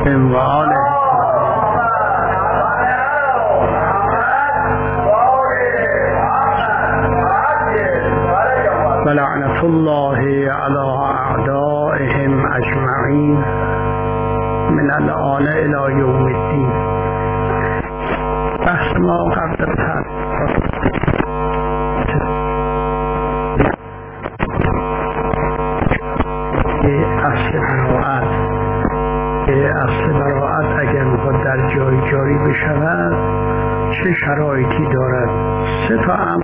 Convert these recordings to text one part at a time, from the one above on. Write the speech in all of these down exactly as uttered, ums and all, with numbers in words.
و آله و لعنت الله علی اعدائهم اجمعین من الآن الی یوم الدین. بحث ما قبل از اصل براءت اصل براءت اگر میخواد در جای جاری بشود چه شرایطی دارد؟ سه تا امر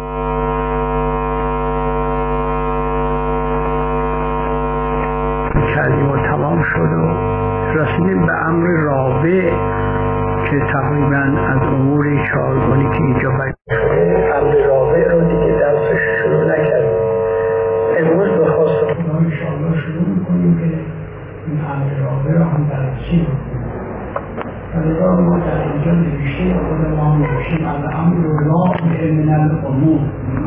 کردیم و تمام شد و رسیدیم به امر رابع که تقریبا از امور چهارگانی که اینجا بیان شده امر رابع رو دیگه درسش شروع نکردیم. امروز به خواست خدا انشاءالله شروع میکنیم که این امر رابع رو هم بررسی بکنیم. فلذا ما در اینجا نوشته خود ما نوشتیم از امر رابع من الامور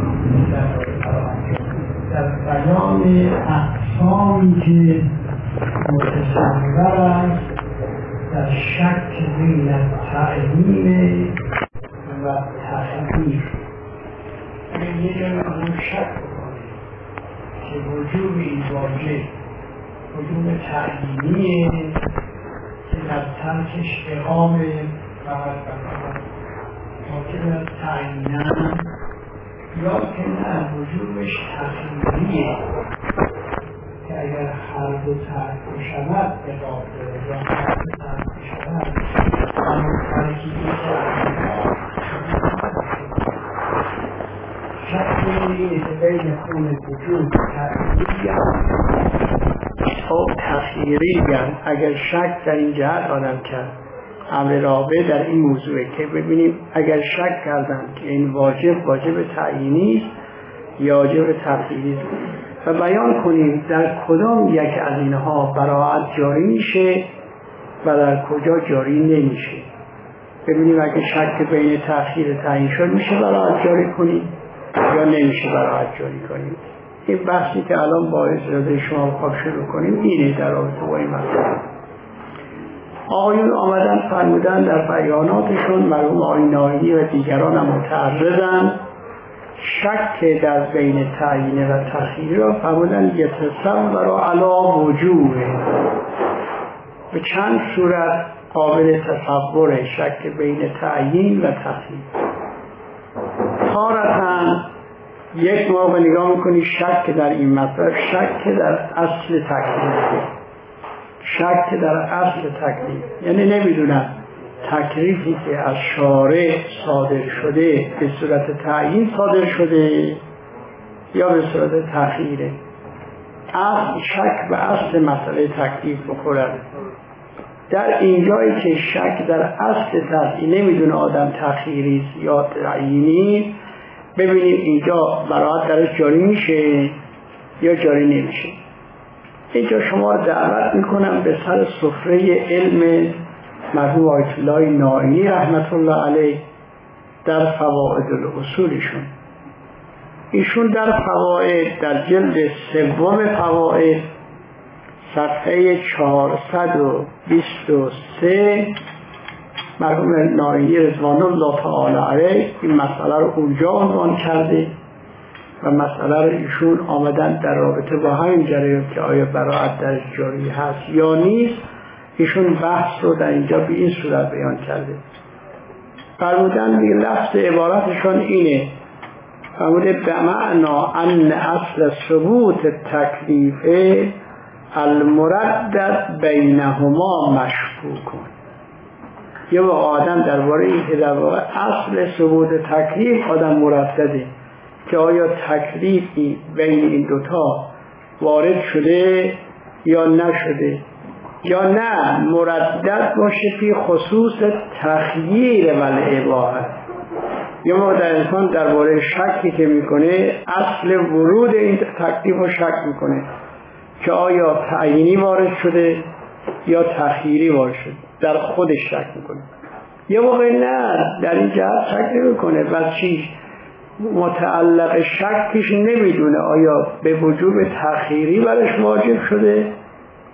در بیان اقسامی که متصور است در شک بین تعیین و تخییر. یه جایی اون شک بکنه که وجود این واژه وجود تعیینیه که در ترکش اقامه فقط فقط ممکن است تعیینن یا که نه وجودش تخییریه که اگر هر دو ترک بشود اضافه یا هر دو ترک بشود همون ترکیبی شک اینه که بین خون وجود تخییری او تخییری اگر شک در این جهت آدم کرد امر رابع در این موضوعه که ببینیم اگر شک کردن که این واجب واجب تعیینی است یا واجب تخییری و بیان کنیم در کدام یک از اینها براءت جاری میشه و در کجا جاری نمیشه. ببینیم اگه شک بین تأخیر تعیین شد میشه براءت جاری کنیم یا نمیشه براءت جاری کنیم. این بحثی که الان باعث شده شما بخواب شروع کنیم اینه در رابطه با این مسئله. آقایون آمدن فرمودن در بیاناتشون مرحوم آقای ناینی و دیگران هم متعرضن شک در بین تعیین و تخییر را فرمودن یتصور علی وجوه به چند صورت قابل تصور شک بین تعیین و تخییر. تارتاً یک موقع نگاه میکنی شک در این مطلب شک در اصل تکلیف شک در اصل تکلیف یعنی نمیدونم تکلیفی که از شارع صادر شده به صورت تعیین صادر شده یا به صورت تخییره. اصل شک به اصل مسئله تکلیف بخورد. در اینجایی که شک در اصل تعیین نمیدونه آدم تخییری یا تعیینی ببینیم اینجا براءت درش جاری میشه یا جاری نمیشه. اینجا شما رو دعوت میکنم به سر سفره علم مرحوم آیت الله ناینی رحمت الله علیه در فوائد الاصولشون. ایشون در فوائد در جلد سوم فوائد صفحه چهارصد و بیست و سه مرحوم ناینی رضوان الله تعالی علیه این مسئله رو اونجا عنوان کرده و مسئله رو ایشون آمدن در رابطه با همین جریان که آیا براءت در جاری هست یا نیست ایشون بحث رو در اینجا به این صورت بیان کرده. فرمودن دیگه لفظ عبارتشون اینه فرموده به معنا ان اصل ثبوت تکلیف المردد بینهما مشکوکون. یه با آدم درباره این که در واقع اصل ثبوت تکلیف آدم مردده که آیا تکلیفی بین این دوتا وارد شده یا نشده یا نه مردد باشه فی خصوص تخییر و الاباحه. یه موقع در انسان درباره شکی که میکنه اصل ورود این تکلیف رو شک میکنه که آیا تعیینی وارد شده یا تخییری وارد شده در خودش شک میکنه. یه موقع نه در این جهت شک نمیکنه بس چیش متعلق شکش نمیدونه آیا به وجوب تخییری برش واجب شده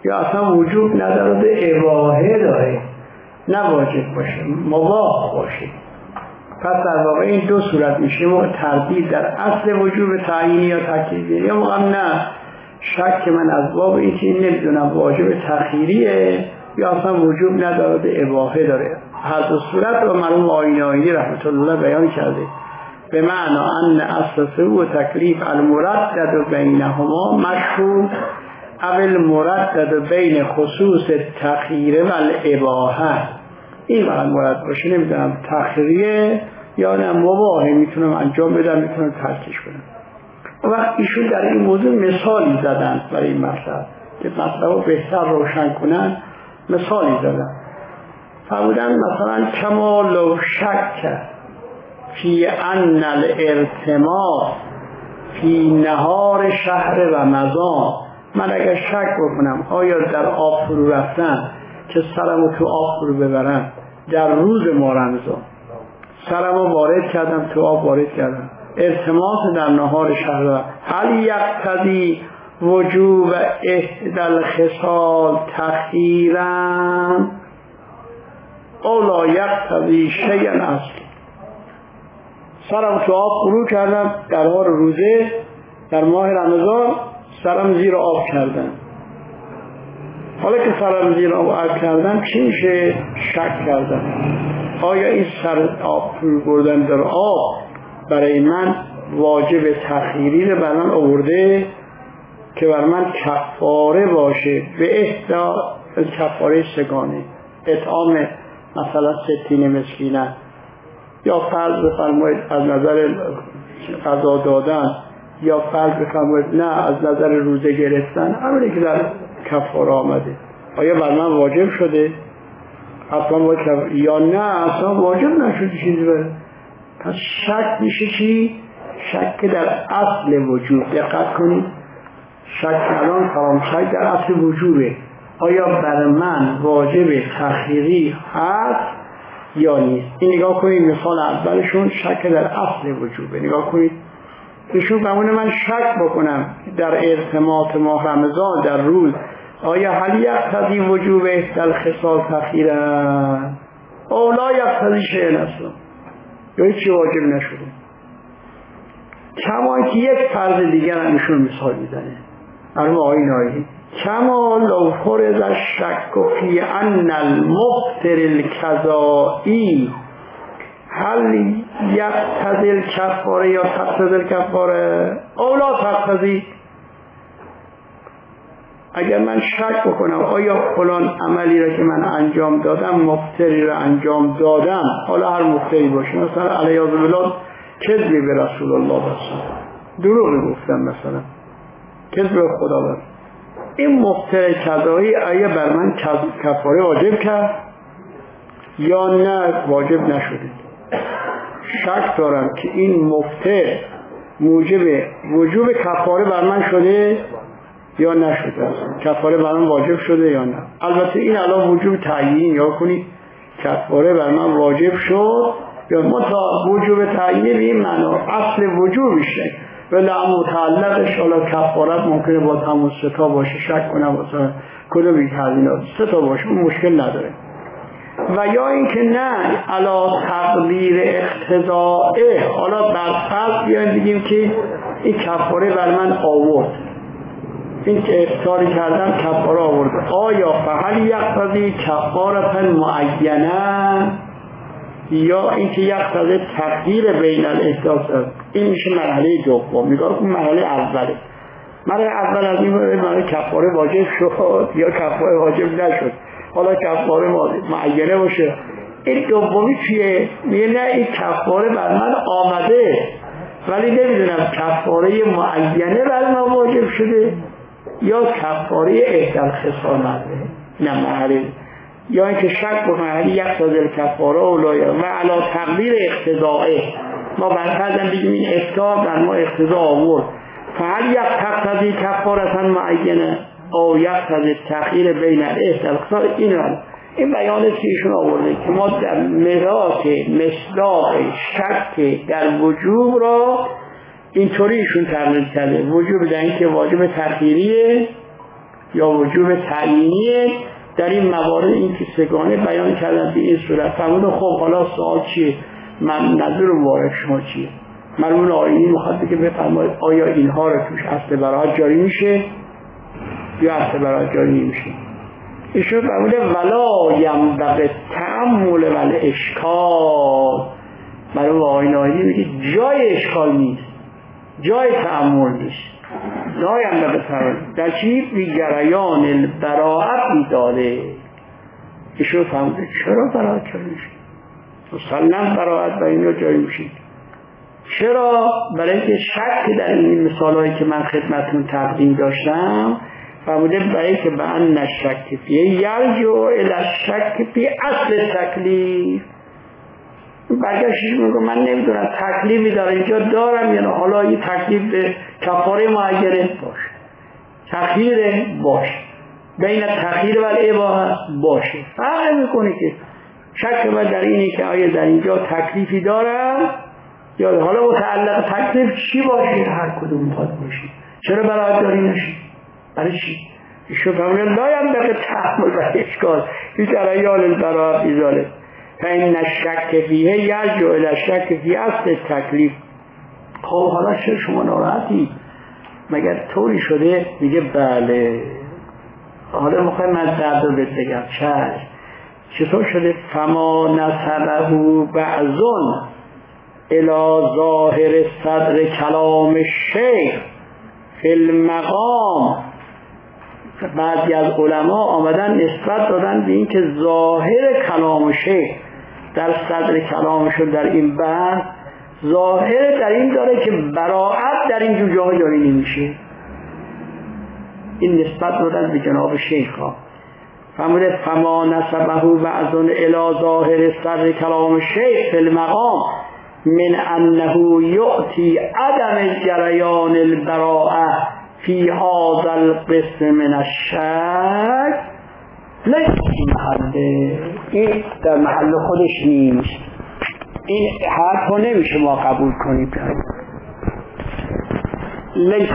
یا اصلا وجوب نداره به اباحه داره، نه واجب باشه، مباح باشه. پس در واقع این دو صورت میشه، موقع تردید در اصل وجوب تعیینی یا تکلیفی، یا موقع نه شک من از باب این که این نمیدونم واجب تخییریه یا اصلا وجوب نداره به اباحه داره. هر دو صورت رو مرحوم آیین آیینی رحمت الله بیان کرده، به معنی ان اصل سبوع تکلیف المردد بینهما مشهور اول مردد بین خصوص تخییر و الاباحه. این وقت مرد باشه نمیدونم تخییریه یا نه مباحه، میتونم انجام بدم میتونم ترکش کنم. وقت ایشون در این موضوع مثالی زدن برای این مطلب که مطلب رو بهتر روشن کنن، مثالی زدن. فرمودن مثلا کما لو شک فی ان الارتماس فی نهار شهر رمضان، من اگر شک بکنم آیا در آب فرو رفتن که سرمو تو آب فرو ببرم در روز ما رمضان، سرمو وارد کردم تو آب وارد کردم، ارتماس در نهار شهر، هل یقتضی وجوب احدی الخصال تخییرا او لا یقتضی شیئا اصلی. سرم تو آب فرو کردم در حال روزه در ماه رمضان، سرم زیر آب کردم. حالا که سرم زیر آب کردم چی میشه؟ شک کردم آیا این سر آب فرو بردن در آب برای من واجب تخییری رو بر من آورده که بر من کفاره باشه به احدا کفاره سگانه، اطعام مثلا ستین مسکینه، یا فرض بفرمایید از نظر قضا دادن، یا فرض بفرمایید نه از نظر روزه گرفتن، همونی که در کفاره آمده، آیا بر من واجب شده؟ اصلا واجب یا نه اصلا واجب نشده چیزی بره. پس شک میشه چی؟ شک در اصل وجود. دقت کنید، شک الان فرام شک در اصل وجوبه، آیا بر من واجب تخییری هست یا نیست. این نگاه کنید، مثال اولشون شک در اصل وجوبه. نگاه کنید ایشون بمونه من شک بکنم در ارتماس ماه رمضان در روز، آیا هل یقتضی وجوب احدی الخصال تخییرا او لا یقتضی شیئا اصلا، یا هیچی واجب نشده. کما که یک فرض دیگر هم ایشون مثال میزنه، مرحوم آیین آیینی، کما لو فرض الشک فی ان المفطر القضائی هل یقتضی الکفاره یا تقتضی الکفاره او لا تقتضی. اگر من شک بکنم آیا فلان عملی را که من انجام دادم مفطری را انجام دادم، حالا هر مفطری باشه، مثلا علیاذ بالله کذبی به رسول الله بسن، دروغی گفتم، مثلا کذب به خدا بسن، این مفطر قضایی آیا بر من کفاره واجب کرد یا نه واجب نشده؟ شک دارم که این مفطر موجب وجوب کفاره بر من شده یا نشده، کفاره بر من واجب شده یا نه. البته این الان وجوب تعیین، یا کنید کفاره بر من واجب شد یا متا وجوب تعیین به این معنا اصل وجوبشه، ولی متعلقش حالا کفارت ممکنه با همون سه تا باشه، شک کنم مثلا کدومی تعیینات سه تا باشه اون مشکل نداره. و یا اینکه نه علا تقدیر اقتضائه، حالا بر فرض بیایم بگیم که این کفاره بر من آورد، این که افطاری کردم کفاره آورد، آیا فهل یقتضی کفارة معینه یا اینکه یقتضی تقدیر بین الاحداث. این میشه مرحله دوم. نگاه کن مرحله اوله، مرحله اول از این مرحله کفاره واجب شد یا کفاره واجب نشد، حالا کفاره معینه باشه. این دومی چیه؟ میگه نه این کفاره بر من آمده ولی نمیدونم کفاره معینه بر من واجب شده یا کفاره احدی الخصال مده. نه مرحله یا اینکه شک بکنه هل یقتضی الکفاره اولای و علا تقدیر اقتضائه، ما برفرضم بگیم این افطار بر ما اقتضا آورد، فهل یقتضی کفارة معینه او یقتضی تخییر بین احدی الخصال. این رو این بیان است که ایشون آورده که ما در مرات مصداق شک در وجوب را اینطوری ایشون تقریر کرده، وجوب در این که واجب تخییریه یا وجوب تعیینیه. در این موارد این که سگانه بیان کردن به این صورت. فرمودن خب حالا سوال چیه؟ من نظر مبارک شما چیه؟ مرمون آیینی میخواد بگه بفرمایید آیا اینها رو توش اصل براءت جاری میشه یا اصل براءت جاری نمیشه؟ ایشون فرموده ولا ینبغی تأمل و الاشکال. مرمون آیینی میگه جای اشکال نیست، جای تأمل نیست. لا ینبغی تأمل در چی؟ بی جریان البراءت میداده. ایشون فرموده چرا براءت جاری میشه؟ مسلم براءت و اینو جاری میشه. چرا؟ برای اینکه شک در این مثالهایی که من خدمتون تقدیم داشتم فرموده برای که به ان الشک فیه یرجع الی الشک فی اصل تکلیف. برگشتش میگه من نمیدونم تکلیفی در اینجا دارم یا نه، حالا این تکلیف به کفاره معینه باشه، تخییر باشه، بین تخییر و الاباحه باشه، فرق میکنه که شک من در اینه که آیا در اینجا تکلیفی دارم یا حالا متعلق تکلیف چی باشه، هر کدوم میخواد باشه. چرا براءت جاری نشه؟ برای چی؟ ایشون فرمودن لا ینبغی تأمل و اشکال فی جریان البراءت ازاله فإن الشک فیه یرجع الی الشک فی اصل تکلیف. خب حالا چرا شما ناراحتی؟ مگر طوری شده؟ میگه بله. حالا میخوای من درد رو بگم. چشم. چطور شده؟ فما نسبه بعضون الى ظاهر صدر کلام شیخ فی المقام. بعضی از علما آمدن نسبت دادن به این که ظاهر کلام شیخ در صدر کلامشون در این بحث ظاهر در این داره که براءت در این جوجه ها جاری نمیشه. این نسبت دادن به جناب شیخ ها. فرموده فما نسبه بعضون الی ظاهر صدر کلام شیخ فی المقام من انه یعطی عدم جریان البراءه فی هذا القسم من الشک لیس فی محله. این در محل خودش نیست. این حرف رو نمیشه ما قبول کنیم. لیس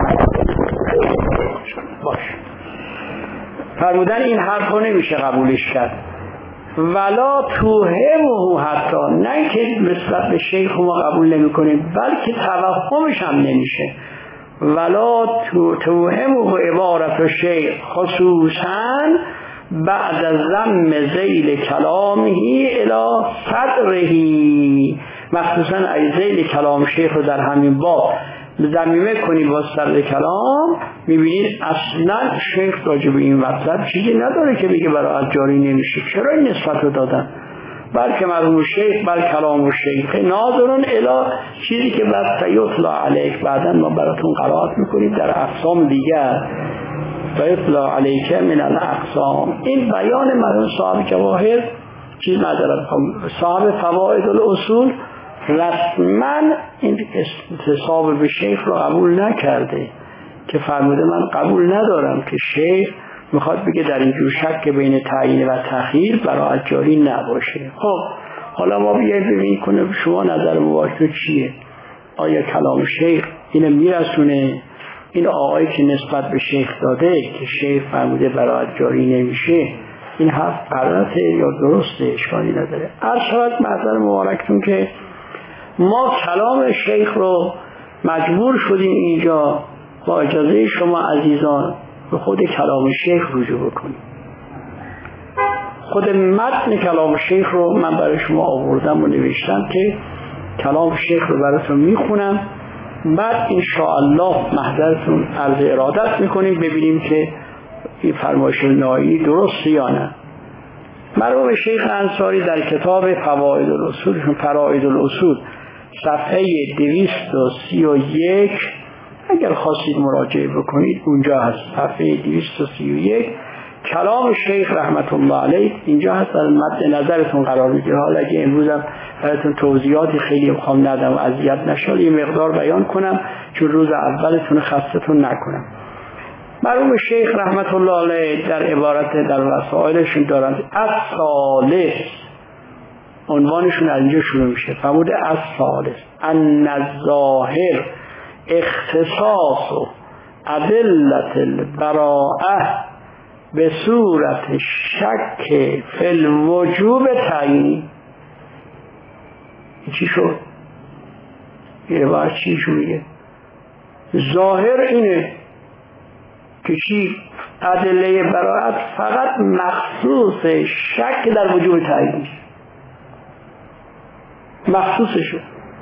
باش فرمودن این حرف رو نمیشه قبولش کرد. ولا توهمه حتی، نه که نسبت به شیخ ما قبول نمی کنیم بلکه توهمش هم نمیشه. ولا توهمه عبارت شیخ خصوصا بعد از ضم ذیل کلامه الی صدره، مخصوصا ای ذیل کلام شیخ رو در همین باب ضمیمه کنیم با صدر کلام، میبینید اصلا شیخ راجع به این مطلب چیزی نداره که بگه براءت جاری نمیشه. چرا این نسبت رو دادن؟ بلکه مرحوم شیخ بل کلام شیخ ناظرون الی چیزی که بعد سیطلع علیک بعدا ما براتون قرائت میکنیم در اقسام دیگر. سیطلع علیک من الاقسام. این بیان مرحوم صاحب جواهر چیز ندارد. صاحب فوائد الاصول رسما این انتساب به شیخ رو قبول نکرده که فرموده من قبول ندارم که شیخ میخواد بگه در اینجور شک بین تعیین و تخییر براءت جاری نباشه. خب حالا ما بیاییم ببینیم کنه شما نظر مبارک چیه؟ آیا کلام شیخ اینو میرسونه؟ این آقایی که نسبت به شیخ داده که شیخ فرموده براءت جاری نمیشه، این حرف غلطه یا درسته؟ اشکالی نداره. هر شاید نظر مبارکتون که ما کلام شیخ رو مجبور شدیم اینجا با اجازه شما عزیزان به خود کلام شیخ رجوع بکنیم. خود متن کلام شیخ رو من برای شما آوردم و نوشتم که کلام شیخ رو براتون میخونم، بعد انشاءالله محضرتون عرض ارادت میکنیم ببینیم که این فرمایش نایی درست یا نه. مرحوم شیخ انصاری در کتاب فوائد الاصول فرائد الاصول صفحه دویست و سی و یک اگر خواستید مراجعه بکنید اونجا هست. صفحه دویست و سی و یک کلام شیخ رحمت الله علیه اینجا هست، در مد نظرتون قرار میگیره. حالا اگه امروزم براتون توضیحاتی خیلی میخوام ندم و اذیت نشه یه مقدار بیان کنم چون روز اولتون خستتون نکنم. مرحوم شیخ رحمت الله علیه در عبارت در رسائلشون دارند الثالث، عنوانشون از اینجا شروع میشه. فرموده الثالث ان الظاهر اختصاص ادلت البراءه به صورت شک فی الوجوب تعیینی. چی شد؟ یه بار چی شویه؟ ظاهر اینه که چی؟ ادله براءت فقط مخصوص شک در وجوب تعیینی، مخصوصشو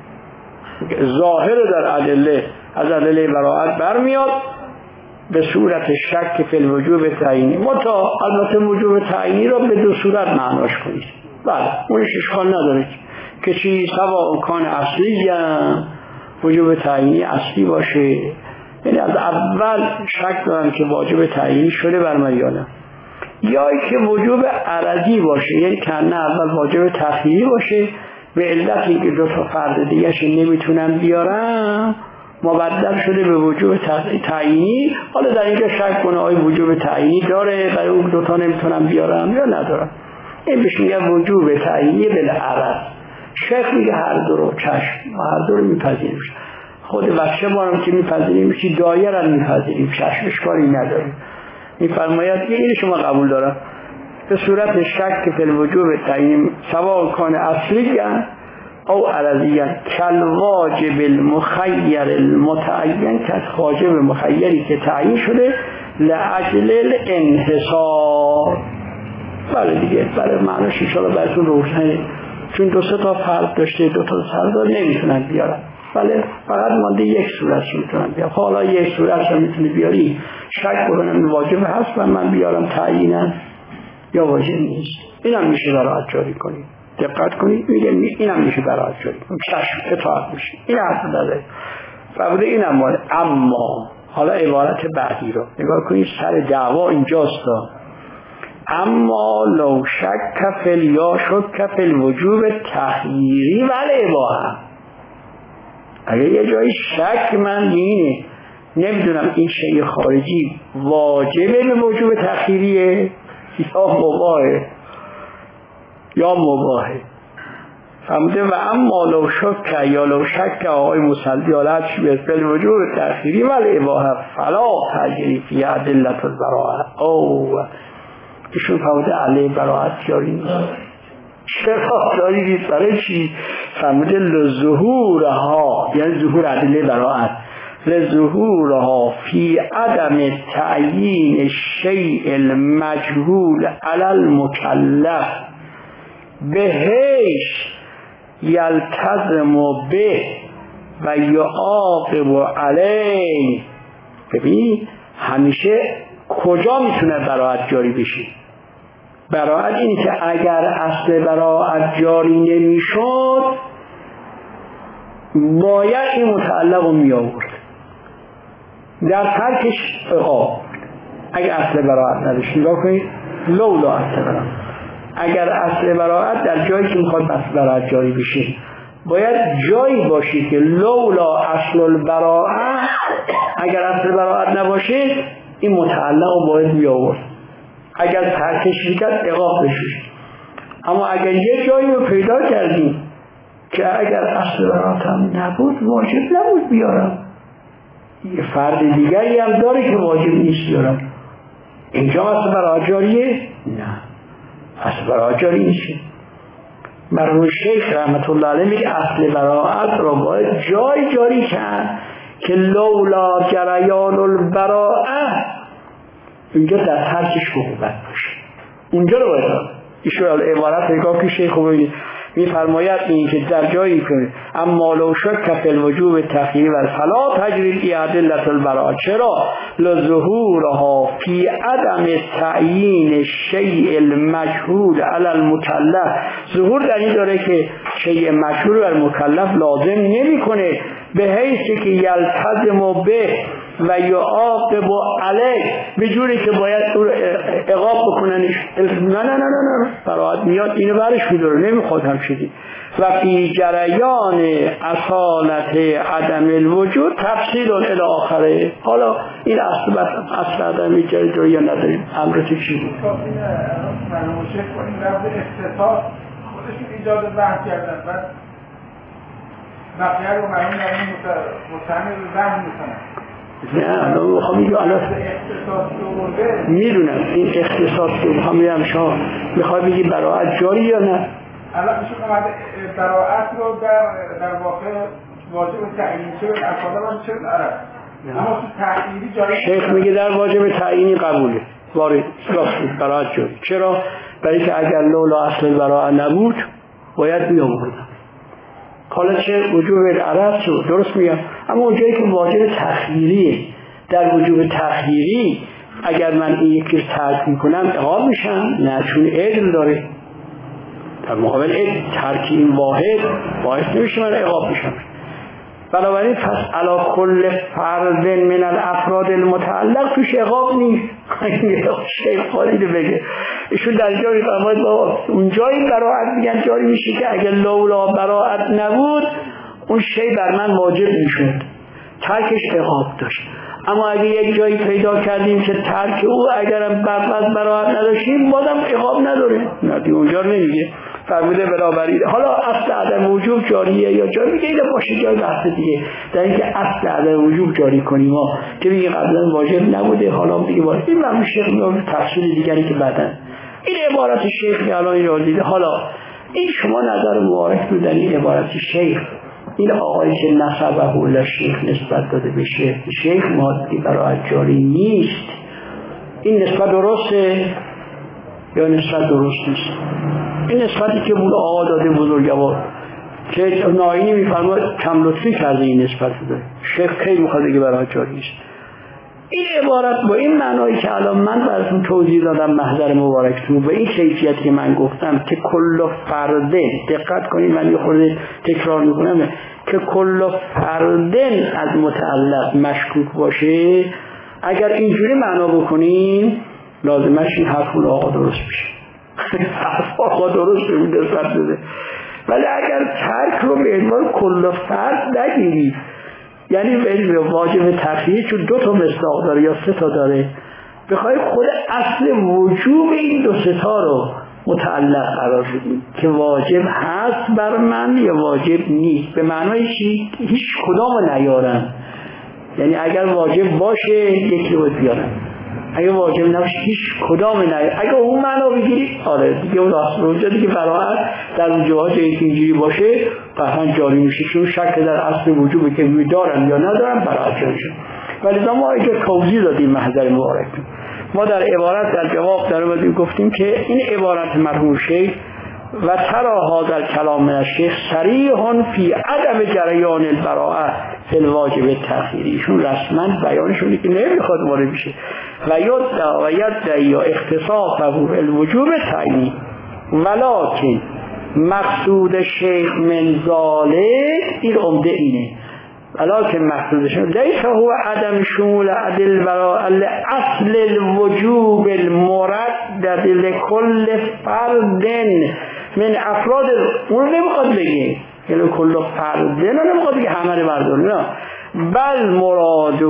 ظاهر در ادله از ادله براءت برمیاد به صورت شک فی الوجوب تعیینی. متا البته وجوب تعیینی را به دو صورت معناش کنید. بله اونش اشکال نداره که چی سواء کان اصلی یا وجوب تعیینی اصلی باشه، یعنی از اول شک دارم که واجب تعیینی شده بر من یا نه، یا که وجوب عرضی باشه، یعنی که نه اول واجب تخییری باشه به علت اینکه دو تا فرد دیگه‌ش نمیتونم بیارم مبدل شده به وجوب تعیینی. حالا در اینجا شک کنه آیا وجوب تعیینی داره برای اون دو تا نمیتونم بیارم یا ندارم، این بهش میگه وجوب تعیینی بالعرض. شیخ میگه هر دو رو چشم هر دو رو میپذیریم، خود بچه بارم که میپذیریم چی دایر هم میپذیریم، چشم اشکالی نداریم. میفرماید که این شما قبول دارم به صورت شک فی الوجوب تعیین سواء کان اصلیاً او عرضیاً کالواجب المخیر المتعین، که از واجب مخیری که تعیین شده لاجل الانحصار. بله دیگه برای معناش ان شاء الله براتون روشنه، چون دو سه تا فرد داشته دو تا سردار نمیتونن بیارن، بله فقط مانده یک صورت میتونن بیارن. حالا یک صورت هم میتونی بیاری شک بکنم واجب هست و من بیارم تعییناً یا واجب نیست، اینم میشه براعت جاری کنید. دقت کنید میگه اینم میشه براعت جاری کنید، چشم اطاعت میشه، این حرف نداره. فرموده اینم مال. اما حالا عبارت بعدی رو نگاه کنید، سر دعوا اینجاست. اما لو شک فی یا شک فی الوجوب تخییری ولی اباحه، اگه یه جایی شک من اینه نمیدونم این شیء خارجی واجبه به وجوب تخییریه یا مباهه یا مباهه. فهمده؟ و اما لو شک یا لو شک آقای مسلمی حالت شبه فی وجوب تأخیری ولی اباحه فلا تجری فی ادلت البراءه. او ایشون فهمده علیه براءت جاری نیست. چرا جاری نیست؟ برای چی؟ فهمده لظهورها، یعنی ظهور ادله براءت، لظهورها فی عدم تعیین الشیء المجهول علی المکلف بهش یلتزم به و یعاقب علیه. ببین همیشه کجا میتونه براءت جاری بشه؟ براءت اینه که اگر اصل براءت جاری نمیشد باید این متعلق رو می آورد در ترکش عقاب. اگر اصل براءت نداشت نگاه کنید لولا اصل براءت، اگر اصل براءت در جایی که میخواد اصل براءت جاری بشه باید جایی باشه که لولا اصل البراءه، اگر اصل براءت نباشه این متعلق رو باید می آورد، اگر ترکش میکرد عقاب بشه. اما اگر یه جایی رو پیدا کردیم که اگر اصل براءت هم نبود واجب نبود بیارم، یه فرد دیگری هم داره که واجب نیست بیارم، اینجا اصل براءت جاریه؟ نه اصل براءت جاری نیست. مرحوم شیخ رحمت الله علیه میگه اصل براءت را باید جای جاری کرد که لولا جریان البراءه اینجا در ترکش عقوبت باشه، اونجا رو باید ایشون عبارت نگاه که شیخ رو ببینید میفرماید این که در جایی که اما لو شک فی الوجوب تخییری و فلا تجری فی ادلة البراءه، چرا؟ لظهورها فی عدم تعیین الشیء المجهول علی المکلف، ظهور در این داره که شیء مجهول بر مکلف لازم نمیکنه به حیث که یلتزم به و یعاقب علیه، به جوری که باید عقاب بکننش. نه نه نه نه براءت میاد اینو برش میداره نمیخواد هم شدی. و فی جریان اصالت عدم الوجود تفصیل الی آخره. حالا این اصل اصل عدم جاری یا نداریم امرت چی بود؟ مرحوم شیخ این لفظ اختصاص خودشون ایجاد بحث کردن، بعد بقیه رو مرحوم مرحوم مستعمل رو بحث میکنن. نه من میخوام میگم الان میدونم این اختصاص رو میخوام میگم شما میخوای بگی براعت جاری یا نه؟ الان ایشون اومده براعت رو در در واقع واجب تعیین چه به افعال من چه عرب اما تو تعیینی جاری شیخ میگه در واجب تعیینی قبوله وارد راست براعت جاری. چرا؟ برای که اگر لولا اصل براعت نبود باید بیاموردم. حالا چه وجوب عرب شد درست میگم، اما اونجایی که واجب تخییریه در وجوب تخییری اگر من این یکی رو ترک میکنم عقاب میشم؟ نه، چون عدل داره در مقابل عدل ترک این واحد باعث نمیشه من عقاب میشم. بنابراین پس علا کل فرد من الافراد المتعلق توش عقاب نیست. شیخ خالد بگه ایشون در جایی فرماید بابا اون جایی براعت میگن جاری میشه که اگر لولا براعت نبود اون شی بر من واجب میشد، ترکش عقاب داشت. اما اگه یک جایی پیدا کردیم که ترک او اگرم بعد براعت نداشتیم بازم عقاب نداره، نه دیگه اونجا نمیگه فرموده برابری. حالا اصل عدم وجوب جاریه یا جاری میگه اینه باشه جای بحث دیگه، در اینکه اصل عدم وجوب جاری کنیم ما که میگه قبلا واجب نبوده حالا دیگه واجب. این من شیخ میگه تفصیل دیگری که بعدن این عبارت شیخ که الان این دیده. حالا این شما نظر مبارک رو در این عبارت شیخ، این آقایی که نسبه الله شیخ نسبت داده به شیخ شیخ مادی برای جاری نیست، این نسبت درسته یا نسبت درست نیست؟ این نسبتی که بود آقا داده بزرگوار که ناینی میفرماید کم لطفی کرده این نسبت داده، شیخ کی میخواد بگه برای جاری نیست. این عبارت با این معنایی که الان من براتون توضیح دادم محضر مبارکتون به این کیفیتی که من گفتم که کل فرده، دقت کنید من یه خورده تکرار میکنم، که کل فردن از متعلق مشکوک باشه اگر اینجوری معنا بکنیم لازمش این حرفون آقا درست میشه. حرف آقا درست نمیده سر داده. ولی اگر ترک رو به عنوان کل فرد نگیرید، یعنی به واجب تخییر چون دو تا مصداق داره یا سه تا داره، بخوای خود اصل وجوب این دو سه تا رو متعلق قرار بدیم که واجب هست بر من یا واجب نیست، به معنای چی؟ هیچ کدام نیارم. یعنی اگر واجب باشه یکی رو بیارم، اگه واجب نباشه هیچ کدام نیارم. اگه اون معنا بگیری آره دیگه اون راست روجا دیگه براعت در وجوهات اینجوری باشه قطعا جاری میشه، چون شک در اصل وجوبی که دارم یا ندارم براعت جاری شد. ولی ما اگه توضیح دادیم محضر مبارک ما در عبارت در جواب در اومدیم گفتیم که این عبارت مرحوم شیخ و ترا هذا الکلام من الشیخ صریح فی عدم جریان البراءه فی الواجب تأخیری. ایشون رسما بیانشون که نمیخواد وارد بشه و یدعی و یدعی یا اختصاص الوجوب تعیین، ولکن مقصود شیخ من ذالک این عمده اینه، ولکن مقصودش لیس هو عدم شمول عدل براءه اصل الوجوب المردد لكل فرد من افراد. اون نمیخواد بگه یعنی کل فرد نه نمیخواد بگه همه رو برداریم، نه، بل مراده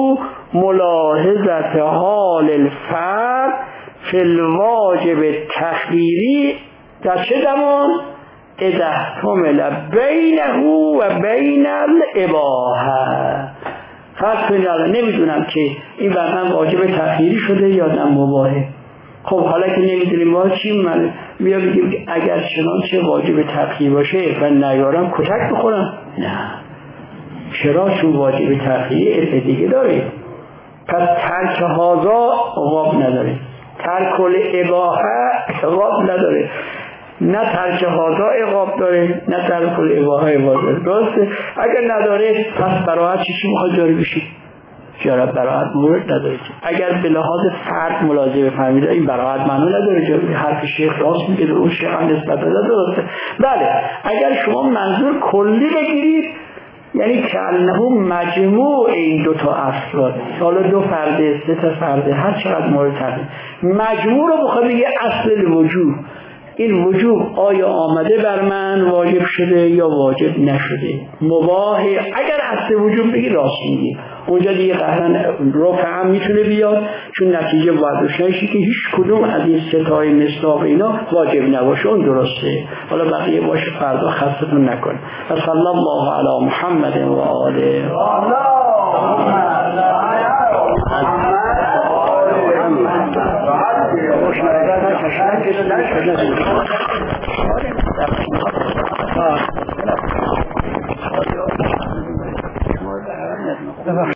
ملاحظت حال الفرد فی الواجب تخییری در چه زمان؟ اذا احتمل بینه و بین الاباحه. فرض کنید نمیدونم که این بر من واجب تخییری شده یا نه مباحه. خب حالا که نمیدونیم ما چی من بیا بگیم که اگر چنانچه واجب تخییر باشه و نیارم کتک بخورم؟ نه. چرا؟ چون واجب تخییر عده دیگه داره. پس ترک هازا عقاب نداره، ترک الاباحه عقاب نداره، نه ترک هازا عقاب داره نه ترک الاباحه عقاب داره. درسته؟ اگر نداره پس براعت چی میخواد جاری بشی؟ جرات براعت مورد نداره. اگر به لحاظ فرد ملاحظه بفهمید این براعت معنی نداره، جاری حرف شیخ راست میگه، اون شیخ هم نسبت داده درسته. بله اگر شما منظور کلی بگیرید یعنی که انه مجموع این دو تا افراد، حالا دو فرده سه تا فرده هر چقدر مورد تحلیل مجموع رو بخواد بگه اصل وجوب، این وجوب آیا آمده بر من واجب شده یا واجب نشده، مباح. اگر اصل وجوب بگی راست میگی، اونجا دیگه قهرن رفع هم میتونه بیاد، چون نتیجه باید روشنشی که هیچ کدوم از این ستای مصداق اینا واجب نباشه، اون درسته. حالا بقیه باشه فردا خستتون نکن. صلی الله علی محمد و آله. آه